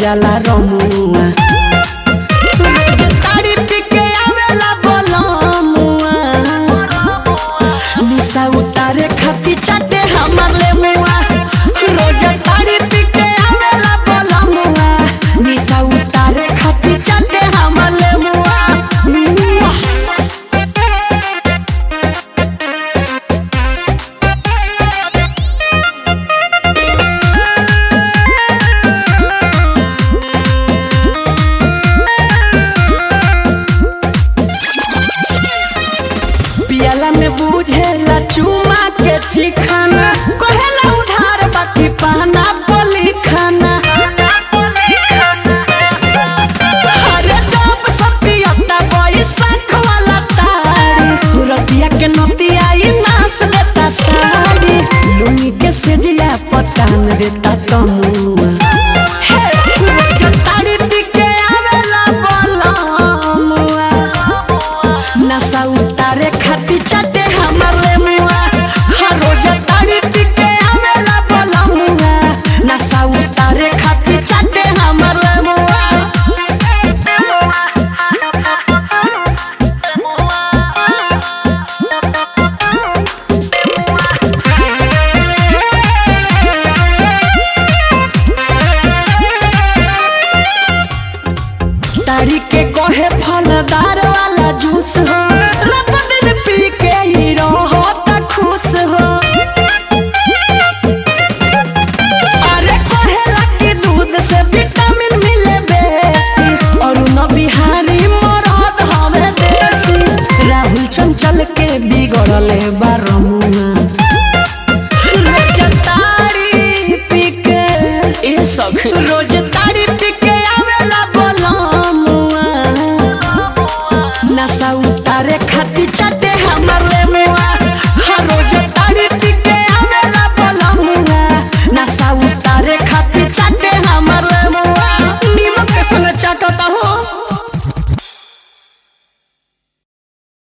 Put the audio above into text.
जाला रमुआ रोज तारी पी के आवेला बोलमुआ निशा उतारे खाती चाटे हमर ले मुआ रोज तारी पी के आवेला बोलमुआ निशा उतारे खाती चाटे हमर ले मुआ पियाला में बुझेला चुमा के चिखाना कहेला उधार बाकी पाना बोली खाना हरे जब सपियता बैसाख वाला तारी रतिया के नतिया ई नास देता साड़ी लुंगी के सेजिया पटान देता तमुआ हे रोज तारी पी के आवेला बोलमुआ नशा उतारे खाती चाटे हमर ले मुआ हर रोज तारी पी के आवेला बोलमुआ नशा उतारे खाती चाटे हमर ले मुआ तारी के कहे फलदार वाला जूस हो रात दिन पी के ही रहो त खुश हो अरे कहेला कि दूध से विटामिन मिले बेसी और न बिहारी मरद हवे देसी राहुल चंचल के बिगड़ले बारमुआ रोज तारी पी के ए सखी रोज